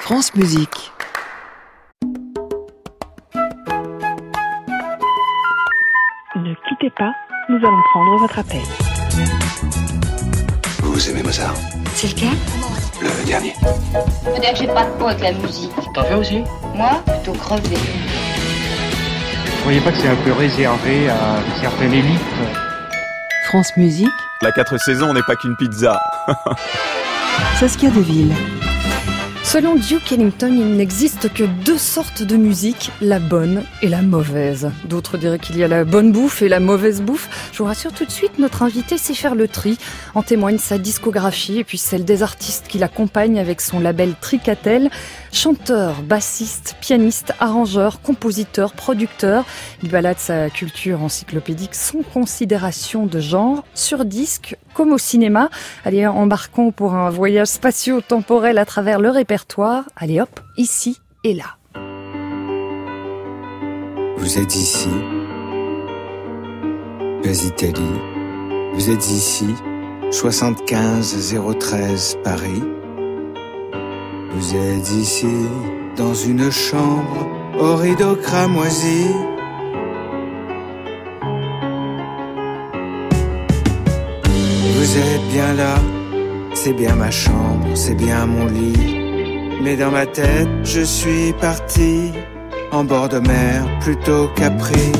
France Musique. Ne quittez pas, nous allons prendre votre appel. Vous aimez Mozart? C'est lequel? Le dernier. Faut dire que j'ai pas de peau avec la musique. T'en fais aussi? Moi, plutôt crevé. Vous voyez pas que c'est un peu réservé à une certaine élite? France Musique. La 4 saisons n'est pas qu'une pizza. Saskia Deville. Selon Duke Ellington, il n'existe que deux sortes de musique, la bonne et la mauvaise. D'autres diraient qu'il y a la bonne bouffe et la mauvaise bouffe. Je vous rassure tout de suite, notre invité sait faire le tri. En témoigne sa discographie et puis celle des artistes qui l'accompagnent avec son label Tricatel. Chanteur, bassiste, pianiste, arrangeur, compositeur, producteur. Il balade sa culture encyclopédique sans considération de genre, sur disque comme au cinéma. Allez, embarquons pour un voyage spatio-temporel à travers le répertoire. Allez hop, ici et là. Vous êtes ici, Place Italie. Vous êtes ici, 75 013 Paris. Vous êtes ici, dans une chambre aux rideaux cramoisis. Vous êtes bien là, c'est bien ma chambre, c'est bien mon lit. Mais dans ma tête, je suis parti en bord de mer plutôt qu'Apri.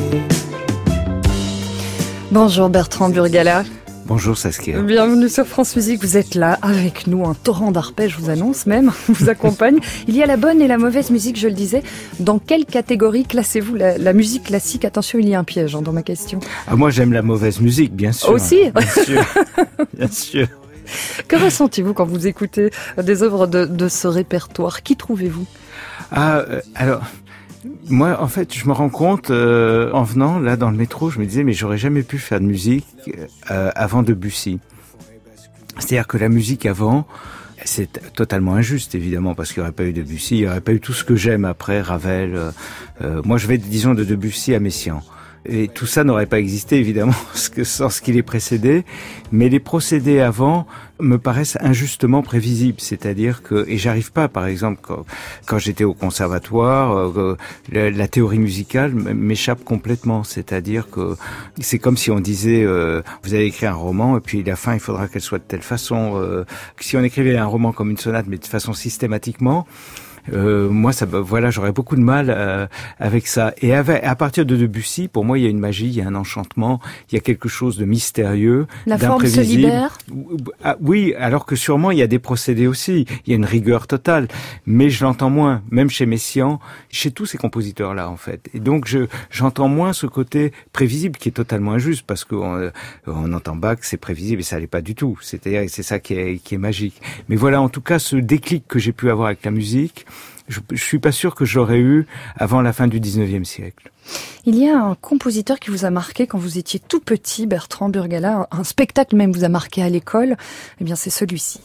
Bonjour Bertrand Burgala. Bonjour Saskia. Bienvenue sur France Musique, vous êtes là avec nous, un torrent d'arpèges, je vous annonce même, vous accompagne. Il y a la bonne et la mauvaise musique, je le disais. Dans quelle catégorie classez-vous la musique classique? Attention, il y a un piège dans ma question. Ah, moi j'aime la mauvaise musique, bien sûr. Aussi? Bien sûr, bien sûr. Que ressentez-vous quand vous écoutez des œuvres de ce répertoire? Qui trouvez-vous? Alors, moi, en fait, je me rends compte, en venant là dans le métro, je me disais, mais j'aurais jamais pu faire de musique avant Debussy. C'est-à-dire que la musique avant, c'est totalement injuste, évidemment, parce qu'il n'y aurait pas eu Debussy, il n'y aurait pas eu tout ce que j'aime après, Ravel. Moi, je vais, disons, de Debussy à Messiaen. Et tout ça n'aurait pas existé, évidemment, sans ce qui les précédait. Mais les procédés avant me paraissent injustement prévisibles. C'est-à-dire que, et j'arrive pas, par exemple, quand j'étais au conservatoire, la théorie musicale m'échappe complètement. C'est-à-dire que c'est comme si on disait, vous allez écrire un roman, et puis la fin, il faudra qu'elle soit de telle façon. Si on écrivait un roman comme une sonate, mais de façon systématiquement, moi, voilà, j'aurais beaucoup de mal avec ça. Et à partir de Debussy, pour moi, il y a une magie, il y a un enchantement, il y a quelque chose de mystérieux, la forme se libère. Oui, alors que sûrement il y a des procédés aussi. Il y a une rigueur totale, mais je l'entends moins, même chez Messiaen, chez tous ces compositeurs-là, en fait. Et donc, j'entends moins ce côté prévisible qui est totalement injuste, parce qu'on entend Bach, c'est prévisible, et ça l'est pas du tout. C'est-à-dire, c'est ça qui est magique. Mais voilà, en tout cas, ce déclic que j'ai pu avoir avec la musique, je suis pas sûr que j'aurais eu avant la fin du 19e siècle. Il y a un compositeur qui vous a marqué quand vous étiez tout petit, Bertrand Burgala, un spectacle même vous a marqué à l'école, eh bien c'est celui-ci.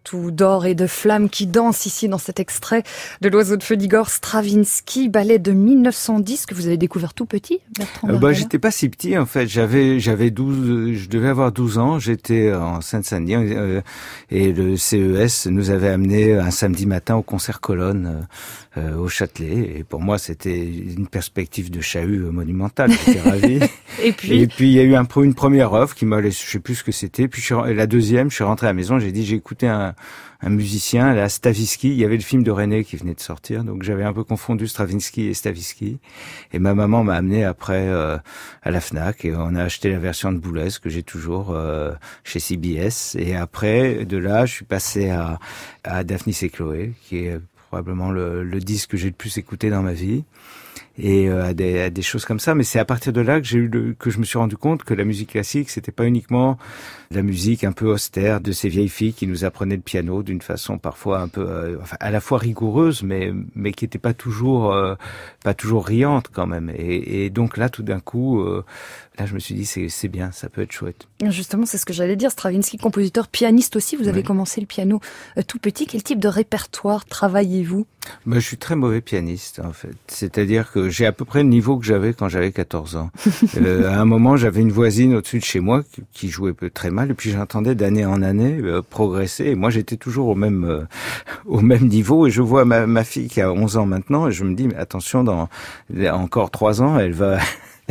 surtout d'or et de flammes qui dansent ici dans cet extrait de l'Oiseau de feu d'Igor Stravinsky, ballet de 1910 que vous avez découvert tout petit, Bertrand Bergala. J'étais pas si petit en fait, j'avais 12, je devais avoir 12 ans, j'étais en Seine-Saint-Denis et le CES nous avait amené un samedi matin au concert Colonne au Châtelet, et pour moi c'était une perspective de chahut monumentale, j'étais ravi. Et puis il y a eu une première œuvre qui m'a laissé, je sais plus ce que c'était, puis la deuxième, je suis rentré à la maison, j'ai écouté un musicien, là, Stavisky. Il y avait le film de René qui venait de sortir, donc j'avais un peu confondu Stravinsky et Stavisky. Et ma maman m'a amené après à la Fnac et on a acheté la version de Boulez que j'ai toujours chez CBS. Et après, de là, je suis passé à Daphnis et Chloé, qui est probablement le disque que j'ai le plus écouté dans ma vie. Et à des choses comme ça, mais c'est à partir de là que je me suis rendu compte que la musique classique, c'était pas uniquement la musique un peu austère de ces vieilles filles qui nous apprenaient le piano d'une façon parfois un peu à la fois rigoureuse, mais qui était pas toujours riante quand même. Et donc là, tout d'un coup, là je me suis dit c'est bien, ça peut être chouette. Justement, c'est ce que j'allais dire. Stravinsky, compositeur, pianiste aussi. Vous avez commencé le piano tout petit. Quel type de répertoire travaillez-vous? Je suis très mauvais pianiste en fait. C'est-à-dire que j'ai à peu près le niveau que j'avais quand j'avais 14 ans. À un moment, j'avais une voisine au-dessus de chez moi qui jouait très mal, et puis j'entendais d'année en année progresser. Et moi, j'étais toujours au même niveau. Et je vois ma fille qui a 11 ans maintenant, et je me dis, mais attention, dans encore 3 ans, elle va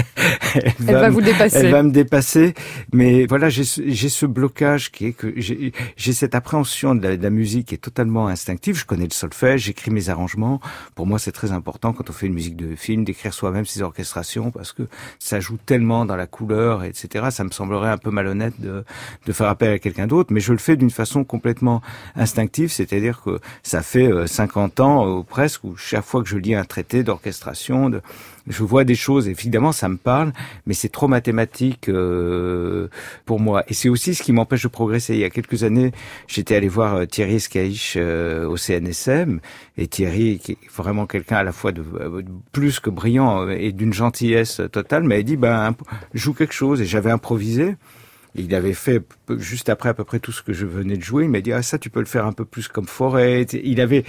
vous dépasser. Elle va me dépasser. Mais voilà, j'ai ce blocage qui est que j'ai cette appréhension de la musique qui est totalement instinctive. Je connais le solfège, j'écris mes arrangements. Pour moi, c'est très important quand on fait une musique de film d'écrire soi-même ses orchestrations parce que ça joue tellement dans la couleur, etc. Ça me semblerait un peu malhonnête de faire appel à quelqu'un d'autre, mais je le fais d'une façon complètement instinctive, c'est-à-dire que ça fait 50 ans presque où chaque fois que je lis un traité d'orchestration, je vois des choses, évidemment ça me parle, mais c'est trop mathématique pour moi. Et c'est aussi ce qui m'empêche de progresser. Il y a quelques années, j'étais allé voir Thierry Escaïche au CNSM, et Thierry, qui est vraiment quelqu'un à la fois de plus que brillant et d'une gentillesse totale, m'avait dit joue quelque chose, et j'avais improvisé. Il avait fait juste après à peu près tout ce que je venais de jouer. Il m'a dit ça tu peux le faire un peu plus comme Forêt. Il avait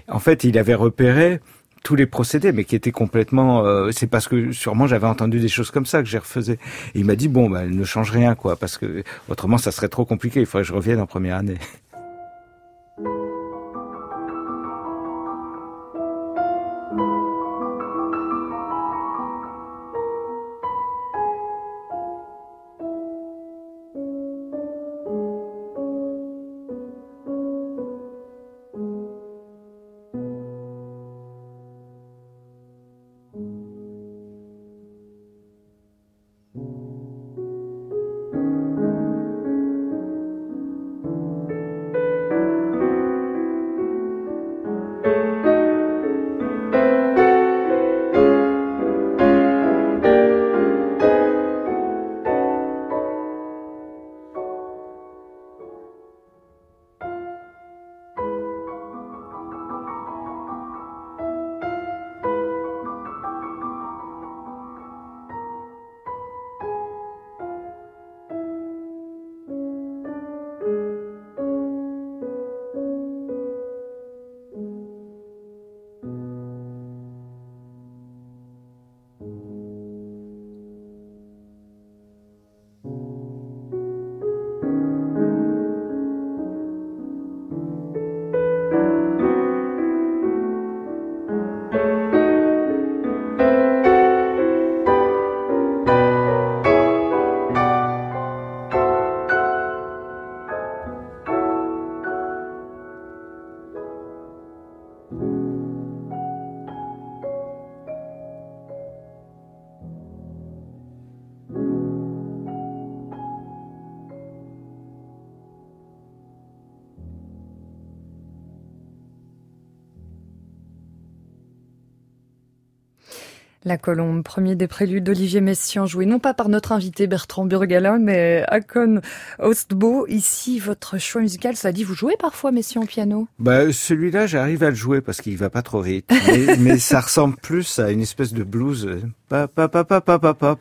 repéré tous les procédés, mais qui étaient complètement... c'est parce que sûrement j'avais entendu des choses comme ça que j'ai refaisais. Et il m'a dit, elle ne change rien, quoi, parce que autrement ça serait trop compliqué, il faudrait que je revienne en première année. La Colombe, premier des préludes d'Olivier Messiaen, joué non pas par notre invité Bertrand Burgala, mais Håkon Østbo. Ici, votre choix musical, ça dit, vous jouez parfois Messiaen au piano? Celui-là, j'arrive à le jouer parce qu'il va pas trop vite. Mais ça ressemble plus à une espèce de blues.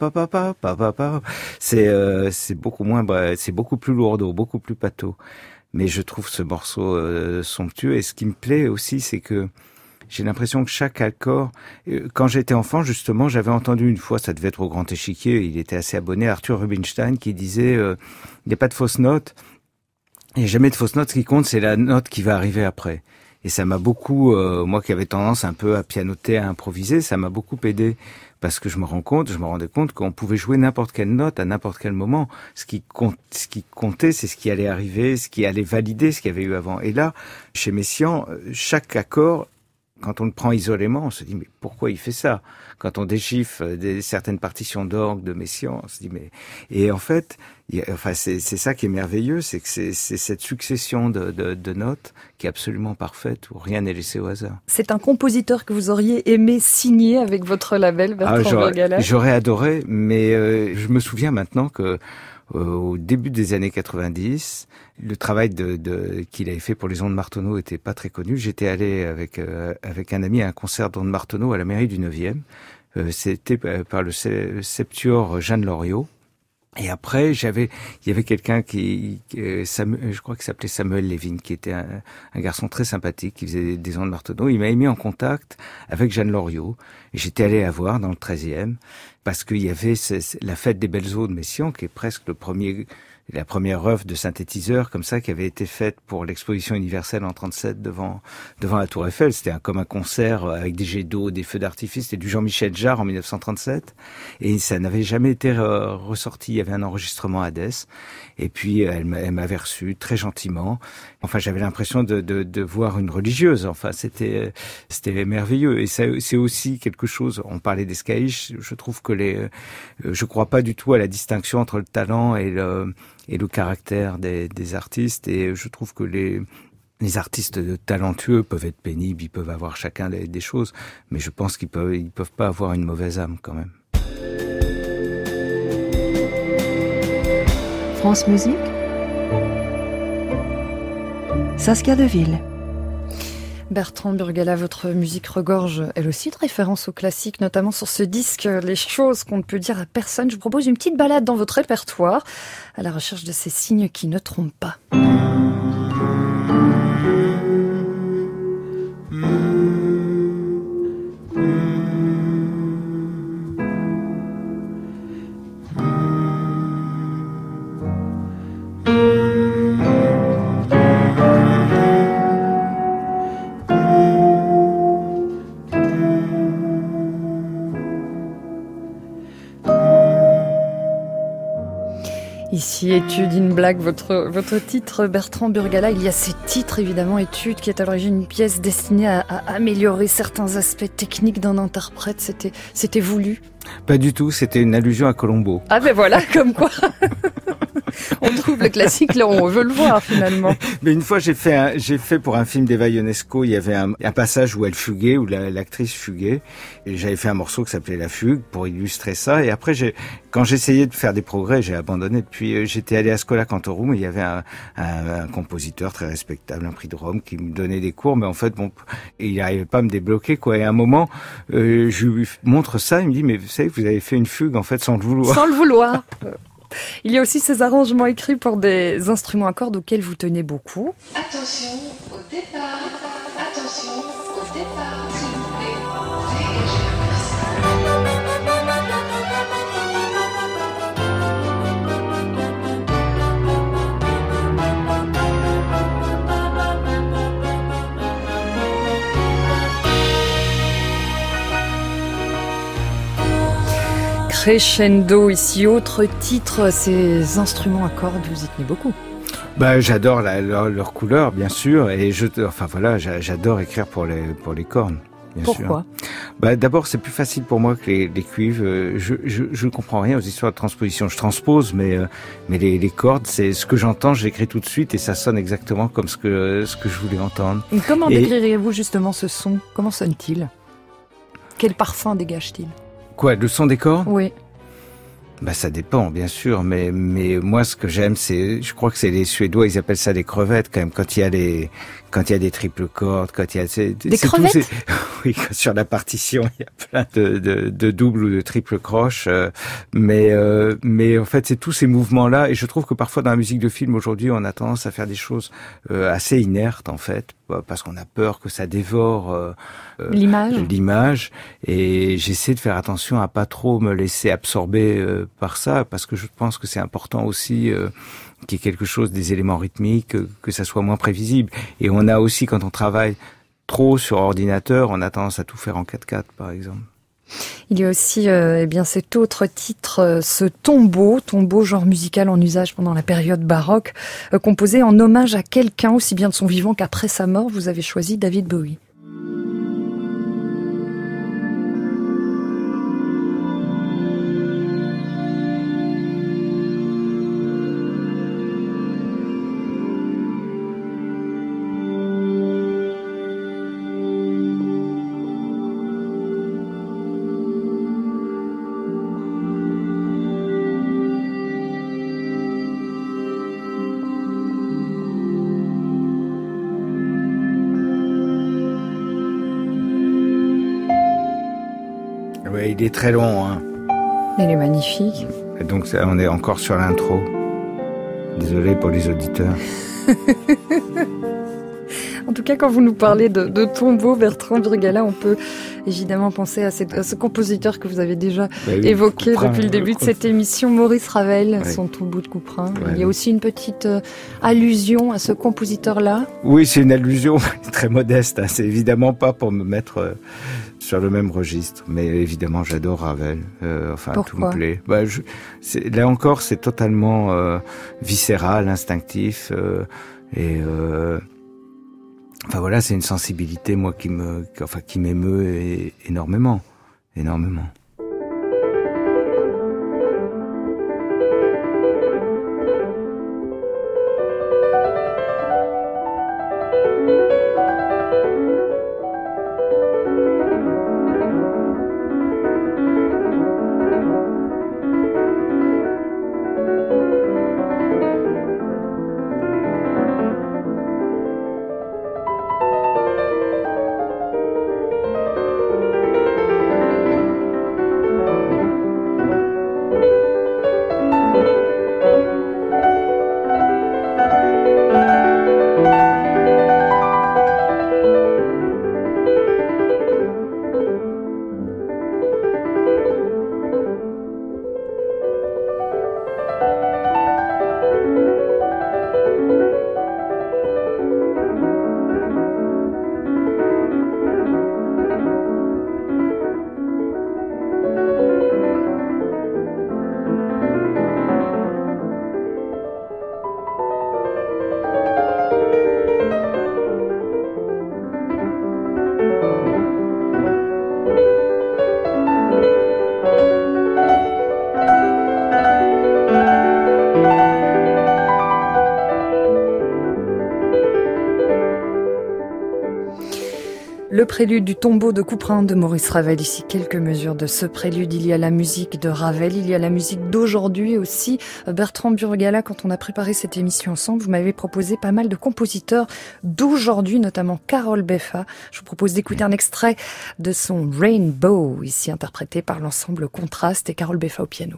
C'est beaucoup moins, c'est beaucoup plus lourdeau, beaucoup plus pâteau. mais je trouve ce morceau somptueux. Et ce qui me plaît aussi, c'est que j'ai l'impression que chaque accord, quand j'étais enfant, justement, j'avais entendu une fois, ça devait être au Grand Échiquier, il était assez abonné, Arthur Rubinstein, qui disait, il n'y a pas de fausses notes, il n'y a jamais de fausses notes, ce qui compte, c'est la note qui va arriver après. Et ça m'a beaucoup, moi qui avais tendance un peu à pianoter, à improviser, ça m'a beaucoup aidé, parce que je me rendais compte qu'on pouvait jouer n'importe quelle note à n'importe quel moment. Ce qui comptait, c'est ce qui allait arriver, ce qui allait valider ce qu'il y avait eu avant. Et là, chez Messiaen, chaque accord, quand on le prend isolément, on se dit mais pourquoi il fait ça? Quand on déchiffre certaines partitions d'orgue de Messiaen, on se dit mais... Et en fait, c'est ça qui est merveilleux, c'est que c'est cette succession de notes qui est absolument parfaite, où rien n'est laissé au hasard. C'est un compositeur que vous auriez aimé signer avec votre label, Bertrand Burgalat? J'aurais adoré, mais je me souviens maintenant que au début des années 90, le travail qu'il avait fait pour les Ondes Martenot était pas très connu. J'étais allé avec un ami à un concert d'Ondes Martenot à la mairie du 9e. C'était par le septuor Jeanne Loriot. Et après, il y avait quelqu'un je crois qu'il s'appelait Samuel Lévin, qui était un garçon très sympathique, qui faisait des Ondes Martenot. Il m'avait mis en contact avec Jeanne Loriot. Et j'étais allé la voir dans le 13e, parce qu'il y avait la fête des belles eaux de Messiaen, qui est presque la première œuvre de synthétiseur comme ça qui avait été faite pour l'exposition universelle en 37 devant la Tour Eiffel. C'était comme un concert avec des jets d'eau, des feux d'artifice. C'était du Jean-Michel Jarre en 1937 et ça n'avait jamais été ressorti. Il y avait un enregistrement à Dess et puis elle m'avait reçu très gentiment. Enfin, j'avais l'impression de voir une religieuse. Enfin, c'était merveilleux et c'est aussi quelque chose. On parlait des Skaïch. Je trouve que je crois pas du tout à la distinction entre le talent et le caractère des artistes, et je trouve que les artistes talentueux peuvent être pénibles, ils peuvent avoir chacun des choses, mais je pense qu'ils peuvent pas avoir une mauvaise âme quand même. France Musique, Saskia Deville. Bertrand Burgalat, votre musique regorge elle aussi de références au classique, notamment sur ce disque Les choses qu'on ne peut dire à personne. Je vous propose une petite balade dans votre répertoire à la recherche de ces signes qui ne trompent pas. Ici, Étude in Black, votre titre, Bertrand Burgalat. Il y a ces titres, évidemment, Étude, qui est à l'origine une pièce destinée à améliorer certains aspects techniques d'un interprète. C'était voulu? Pas du tout, c'était une allusion à Colombo. Ah ben voilà, comme quoi. On trouve le classique là où on veut le voir finalement. Mais une fois j'ai fait pour un film d'Eva Ionesco, il y avait un passage où elle fuguait, où l'actrice fuguait, et j'avais fait un morceau qui s'appelait La Fugue pour illustrer ça, et après quand j'essayais de faire des progrès, j'ai abandonné. Puis j'étais allé à Schola Cantorum et il y avait un compositeur très respectable, un prix de Rome, qui me donnait des cours, mais en fait il n'arrivait pas à me débloquer quoi. Et à un moment, je lui montre ça, il me dit mais vous savez, vous avez fait une fugue en fait sans le vouloir. Sans le vouloir. Il y a aussi ces arrangements écrits pour des instruments à cordes auxquels vous tenez beaucoup. Attention au départ, s'il vous plaît, dégagez la Crescendo, ici, autre titre, ces instruments à cordes, vous y tenez beaucoup. J'adore leur couleur, bien sûr, et j'adore écrire pour les cornes. Bien Pourquoi sûr. D'abord, c'est plus facile pour moi que les cuivres. Je comprends rien aux histoires de transposition. Je transpose, mais les cordes, c'est ce que j'entends, j'écris tout de suite et ça sonne exactement comme ce que je voulais entendre. Et comment décririez-vous justement ce son? Comment sonne-t-il? Quel parfum dégage-t-il? Quoi, le son des cordes? Oui. Ça dépend, bien sûr, mais moi, ce que j'aime, je crois que c'est les Suédois, ils appellent ça des crevettes, quand même, quand il y quand il y a des triples cordes, quand il y a des crevettes. Oui, sur la partition, il y a plein de doubles ou de triples croches, mais en fait, c'est tous ces mouvements-là, et je trouve que parfois dans la musique de film aujourd'hui, on a tendance à faire des choses assez inertes en fait, parce qu'on a peur que ça dévore l'image, et j'essaie de faire attention à pas trop me laisser absorber par ça, parce que je pense que c'est important aussi qu'il y ait quelque chose, des éléments rythmiques, que ça soit moins prévisible. Et on a aussi, quand on travaille trop sur ordinateur, on a tendance à tout faire en 4/4, par exemple. Il y a aussi cet autre titre, ce tombeau, genre musical en usage pendant la période baroque, composé en hommage à quelqu'un, aussi bien de son vivant qu'après sa mort. Vous avez choisi David Bowie. Ouais, il est très long, hein. Il est magnifique. Et donc, on est encore sur l'intro. Désolé pour les auditeurs. En tout cas, quand vous nous parlez de tombeau, Bertrand Burgalat, on peut évidemment penser à ce compositeur que vous avez déjà évoqué depuis le début de cette émission, Maurice Ravel, son tombeau de Couperin. Il y a aussi une petite allusion à ce compositeur-là. Oui, c'est une allusion très modeste. Hein. C'est évidemment pas pour me mettre sur le même registre, mais évidemment, j'adore Ravel. Pourquoi ? Tout me plaît. Là encore, c'est totalement viscéral, instinctif, Enfin voilà, c'est une sensibilité moi qui m'émeut énormément. Le prélude du tombeau de Couperin de Maurice Ravel. Ici, quelques mesures de ce prélude. Il y a la musique de Ravel, il y a la musique d'aujourd'hui aussi. Bertrand Burgalat, quand on a préparé cette émission ensemble, vous m'avez proposé pas mal de compositeurs d'aujourd'hui, notamment Carole Beffa. Je vous propose d'écouter un extrait de son Rainbow, ici interprété par l'ensemble Contraste et Carole Beffa au piano.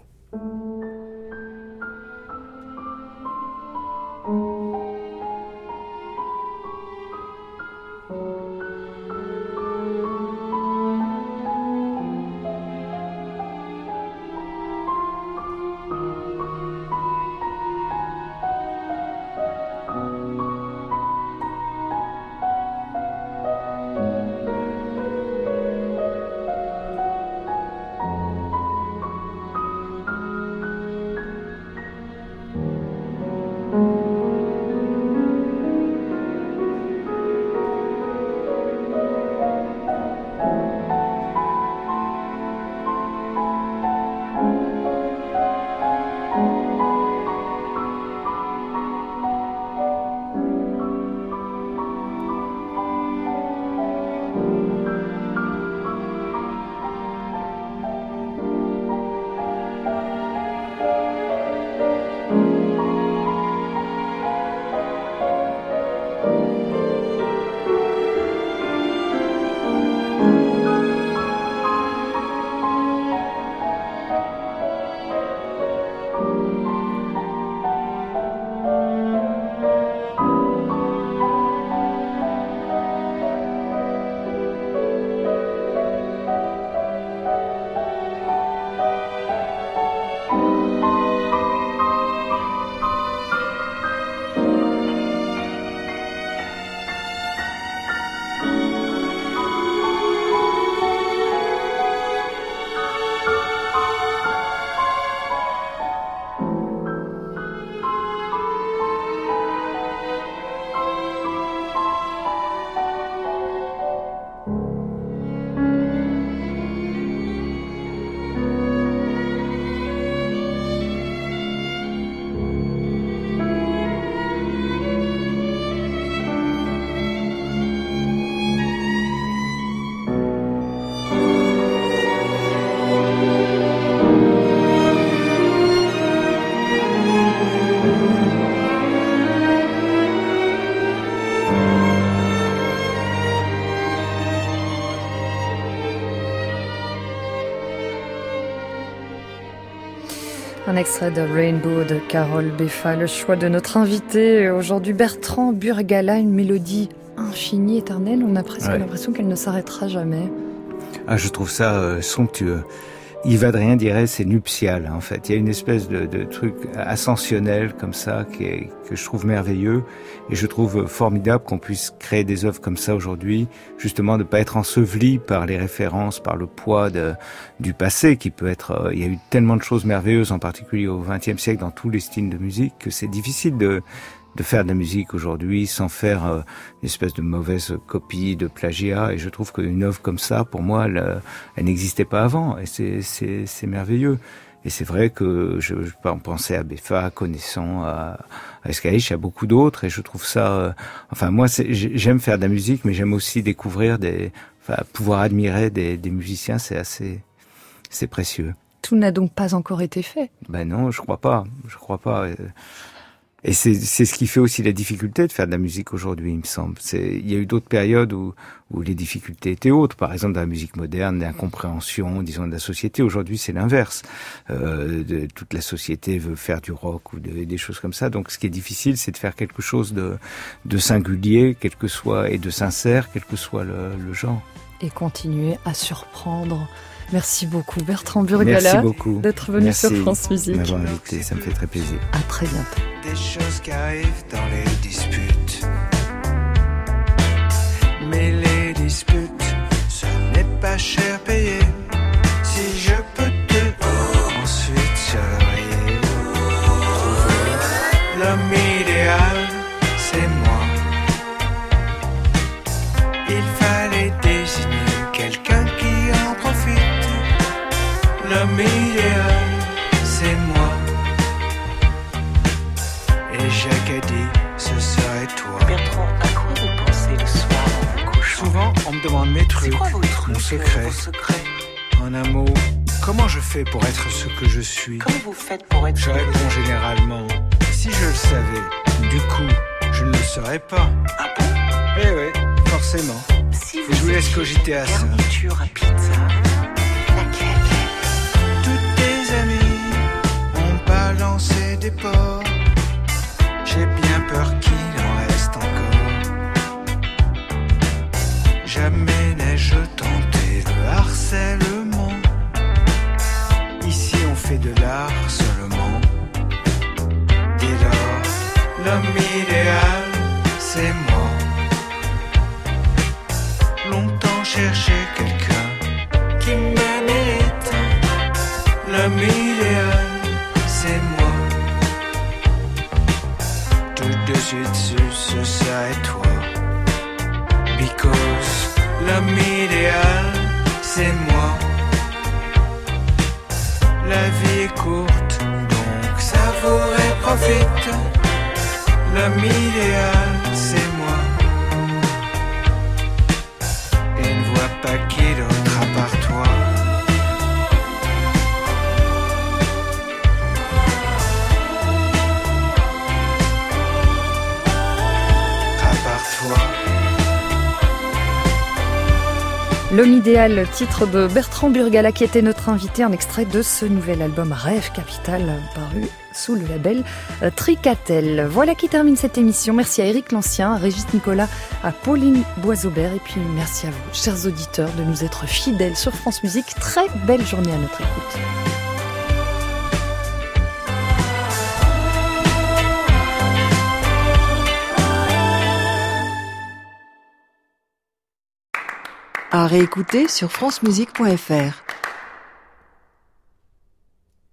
Un extrait de Rainbow de Carole Beffa, le choix de notre invité aujourd'hui, Bertrand Burgala, une mélodie infinie, éternelle. On a presque l'impression qu'elle ne s'arrêtera jamais. Ah, je trouve ça somptueux. Yves Adrien dirait c'est nuptial, en fait. Il y a une espèce de truc ascensionnel comme ça que je trouve merveilleux, et je trouve formidable qu'on puisse créer des œuvres comme ça aujourd'hui, justement de pas être enseveli par les références, par le poids du passé qui peut être. Il y a eu tellement de choses merveilleuses, en particulier au XXe siècle, dans tous les styles de musique, que c'est difficile de faire de la musique aujourd'hui sans faire une espèce de mauvaise copie, de plagiat. Et je trouve qu'une œuvre comme ça, pour moi, elle n'existait pas avant. Et c'est merveilleux. Et c'est vrai que je pensais à Beffa, à Connaissant, à Escaïch, à beaucoup d'autres. Et je trouve ça... enfin, moi, j'aime faire de la musique, mais j'aime aussi découvrir pouvoir admirer des musiciens, c'est précieux. Tout n'a donc pas encore été fait. Ben non, je crois pas. Et c'est ce qui fait aussi la difficulté de faire de la musique aujourd'hui, il me semble. Il y a eu d'autres périodes où les difficultés étaient autres. Par exemple, dans la musique moderne, l'incompréhension, disons, de la société. Aujourd'hui, c'est l'inverse. Toute la société veut faire du rock ou des choses comme ça. Donc, ce qui est difficile, c'est de faire quelque chose de singulier, et de sincère, quel que soit le genre. Et continuer à surprendre. Merci beaucoup Bertrand Burgala d'être venu sur France Musique. Merci de m'avoir invité, ça me fait très plaisir. À très bientôt. Des choses qui arrivent dans les disputes. Mais les disputes, ce n'est pas cher payé. Si je peux te ensuite surveiller. Trouver l'homme idéal, c'est moi. Il fallait désigner quelqu'un qui en profite. L'homme idéal, c'est moi. Et Jacques a dit, ce serait toi. Bertrand, à quoi vous pensez le soir en vous couchant? Souvent, on me demande mes trucs, c'est quoi vos trucs, mon secret. vos secrets. En un mot, comment je fais pour être ce que je suis? Comment vous faites pour être Je réponds généralement, si je le savais, du coup, je ne le saurais pas. Ah bon? Eh oui, forcément. Si vous et je vous laisse cogiter à ça. Garniture à pizza. Laquelle? Toutes tes amies ont balancé des porcs. J'ai bien peur qu'il en reste encore. Jamais n'ai-je tenté le harcèlement. Ici on fait de l'art seulement. Dès lors, l'homme idéal, c'est moi. Longtemps cherché quelqu'un qui me mérite. L'homme idéal, c'est moi. Tout de suite ce serait toi. Because l'homme idéal, c'est moi. La vie est courte, donc savoure et profite. L'homme idéal, c'est moi. Et ne vois pas qui d'autre à part toi. L'homme idéal, titre de Bertrand Burgala qui était notre invité, un extrait de ce nouvel album Rêve Capital paru sous le label Tricatel. Voilà qui termine cette émission. Merci à Éric Lancien, à Régis Nicolas, à Pauline Boisaubert et puis merci à vous, chers auditeurs, de nous être fidèles sur France Musique. Très belle journée à notre écoute. À réécouter sur francemusique.fr.